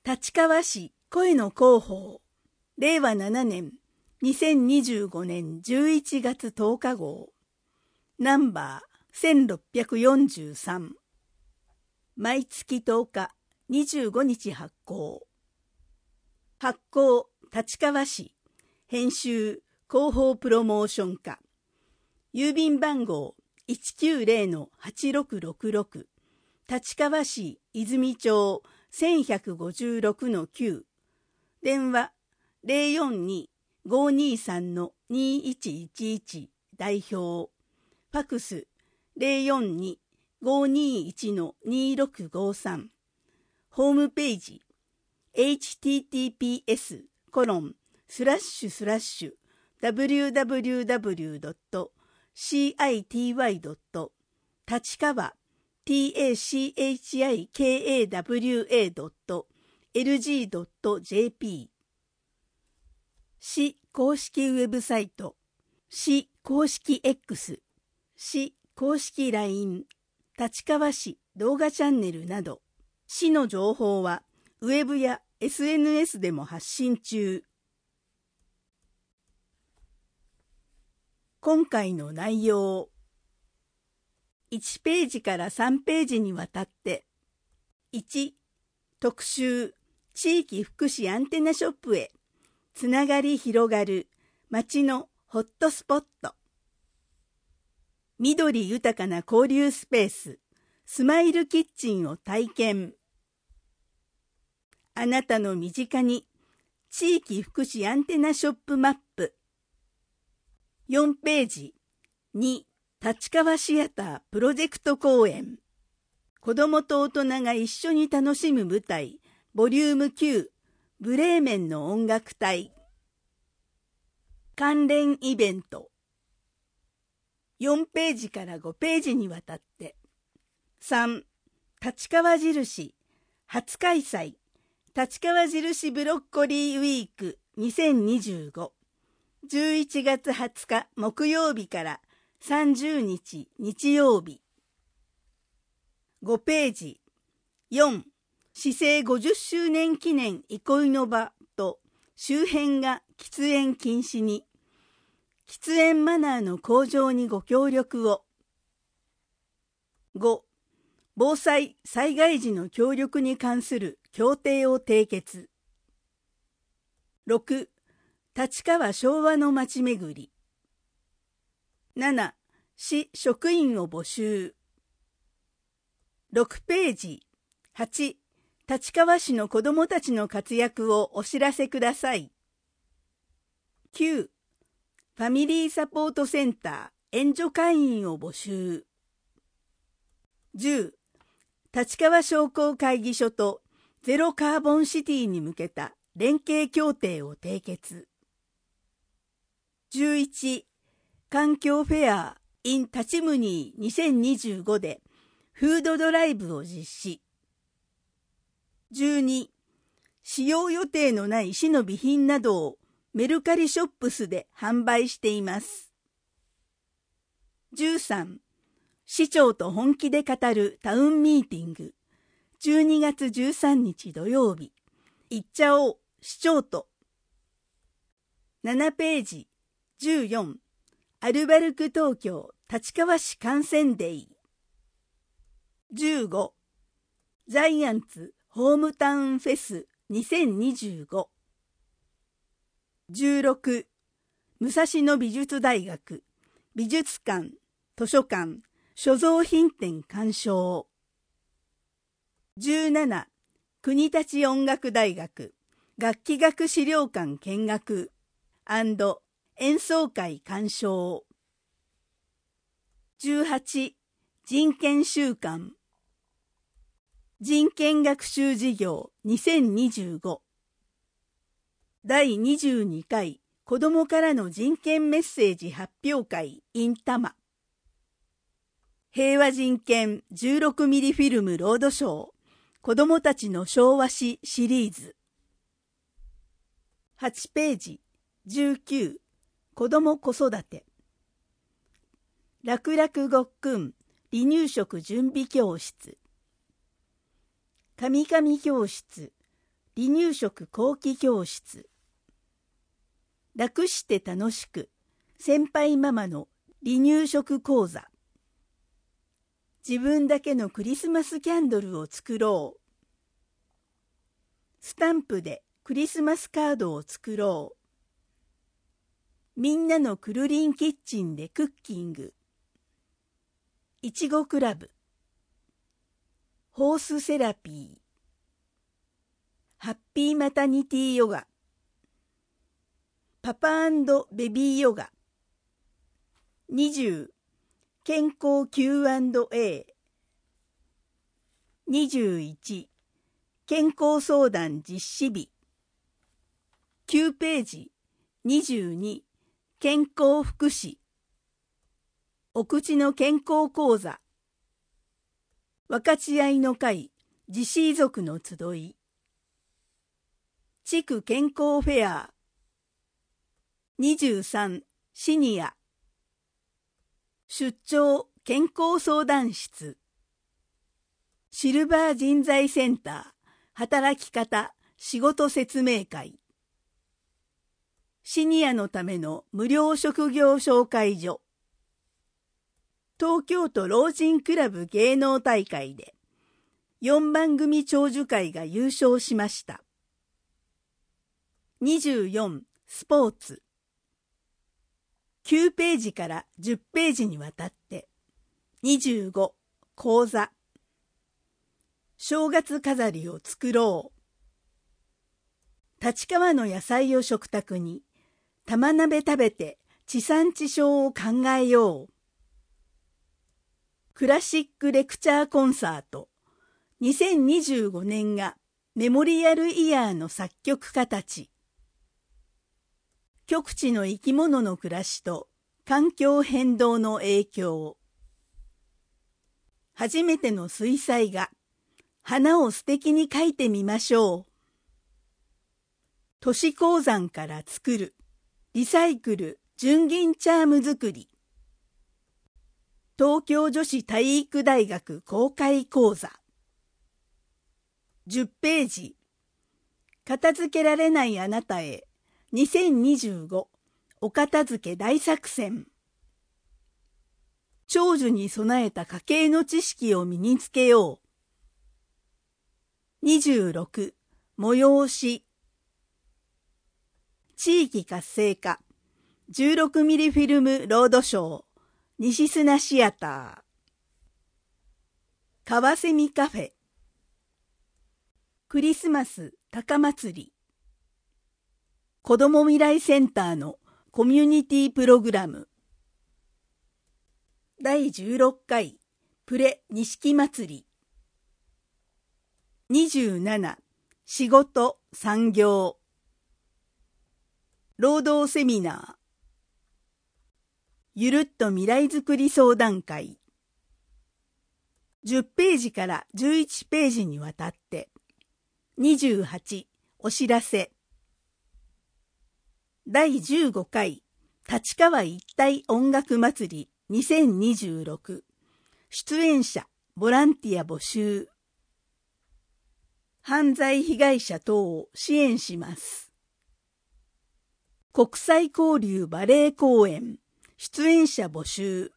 立川市声の広報令和7年2025年11月10日号ナンバー1643毎月10日25日発行立川市編集広報プロモーション課郵便番号 190-8666 立川市泉町1156-9 電話 042-523-2111 代表ファクス 042-521-2653 ホームページ https://www.city. 立川 tachikawa.lg.jp 市公式ウェブサイト、市公式 X、市公式 LINE、立川市動画チャンネルなど、市の情報はウェブや SNS でも発信中。今回の内容、1ページから3ページにわたって、1、特集、地域福祉アンテナショップへ、つながり広がる街のホットスポット。緑豊かな交流スペース、スマイルキッチンを体験。あなたの身近に地域福祉アンテナショップマップ。4ページ、2、立川シアタープロジェクト公演。子どもと大人が一緒に楽しむ舞台、ボリューム9、ブレーメンの音楽隊。関連イベント。4ページから5ページにわたって。3、立川印、初開催、立川印ブロッコリーウィーク2025。11月20日木曜日から30日日曜日。5ページ。4、市政50周年記念憩いの場と周辺が喫煙禁止に。喫煙マナーの向上にご協力を。5、防災・災害時の協力に関する協定を締結。6、立川昭和の街巡り。7、市職員を募集。6ページ。8、立川市の子どもたちの活躍をお知らせください。9、ファミリーサポートセンター援助会員を募集。10、立川商工会議所とゼロカーボンシティに向けた連携協定を締結。11、環境フェア in 立ちむに2025でフードドライブを実施。12、使用予定のない市の備品などをメルカリショップスで販売しています。13、市長と本気で語るタウンミーティング。12月13日土曜日。行っちゃおう、市長と。7ページ。14、アルバルク東京立川市観戦デイ。15、ジャイアンツホームタウンフェス2025。16、武蔵野美術大学美術館、図書館、所蔵品展鑑賞。17、国立音楽大学楽器学資料館見学&演奏会鑑賞。18、人権週間人権学習事業2025。第22回子どもからの人権メッセージ発表会 in 多摩。平和人権16ミリフィルムロードショー子どもたちの昭和史シリーズ。8ページ。19、子ども子育て。楽々ごっくん離乳食準備教室。神々教室離乳食後期教室。楽して楽しく先輩ママの離乳食講座。自分だけのクリスマスキャンドルを作ろう。スタンプでクリスマスカードを作ろう。みんなのくるりんキッチンでクッキング。いちごクラブ。ホースセラピー。ハッピーマタニティヨガ。パパ&ベビーヨガ。20健康 Q&A。 21健康相談実施日。9ページ。22健康福祉。お口の健康講座。分かち合いの会自死遺族の集い。地区健康フェア。23シニア。出張健康相談室。シルバー人材センター働き方仕事説明会。シニアのための無料職業紹介所。東京都老人クラブ芸能大会で4番組長寿会が優勝しました。24スポーツ。9ページから10ページにわたって。25講座。正月飾りを作ろう。立川の野菜を食卓に玉鍋食べて地産地消を考えよう。クラシックレクチャーコンサート。2025年がメモリアルイヤーの作曲家たち。極地の生き物の暮らしと環境変動の影響。初めての水彩画。花を素敵に描いてみましょう。都市鉱山から作るリサイクル純銀チャーム作り。東京女子体育大学公開講座。10ページ。片付けられないあなたへ2025お片付け大作戦。長寿に備えた家計の知識を身につけよう。26催し。地域活性化16ミリフィルムロードショー西砂シアター。カワセミカフェ。クリスマス高祭り。子ども未来センターのコミュニティプログラム。第16回プレ錦祭り。27仕事産業。労働セミナー。ゆるっと未来づくり相談会。10ページから11ページにわたって。28お知らせ。第15回立川一体音楽祭り2026。出演者ボランティア募集。犯罪被害者等を支援します。国際交流バレエ公演。出演者募集。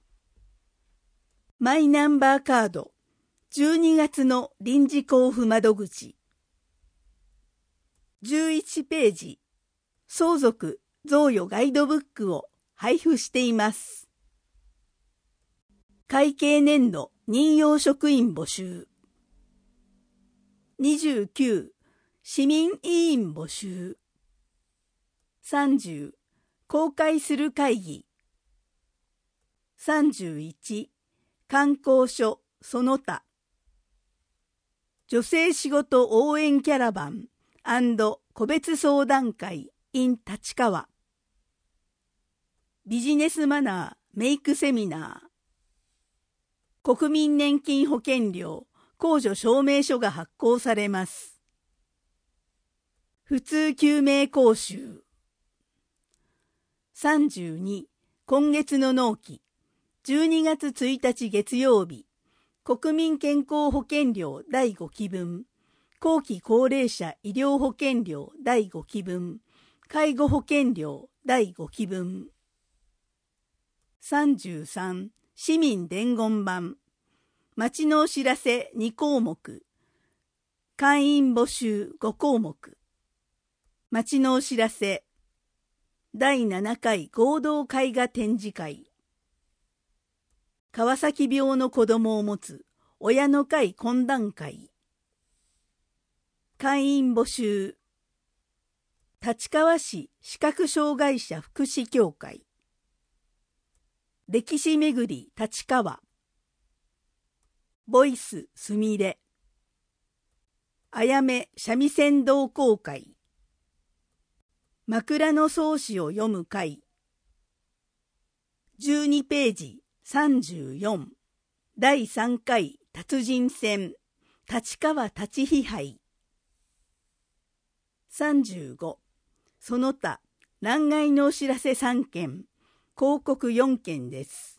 マイナンバーカード12月の臨時交付窓口。11ページ。相続贈与ガイドブックを配布しています。会計年度任用職員募集。29市民委員募集。30公開する会議。31観光所その他。女性仕事応援キャラバン&個別相談会 in 立川。ビジネスマナーメイクセミナー。国民年金保険料控除証明書が発行されます。普通救命講習。32今月の納期12月1日月曜日国民健康保険料第5期分後期高齢者医療保険料第5期分、介護保険料第5期分。33、市民伝言板、町のお知らせ2項目、会員募集5項目。町のお知らせ、第7回合同絵画展示会。川崎病の子供を持つ親の会懇談会。会員募集、立川市視覚障害者福祉協会。歴史めぐり立川。ボイスすみれ。あやめ三味線同好会。枕草子を読む会。12ページ34。第3回達人戦立川立飛杯。35。その他、欄外のお知らせ3件、広告4件です。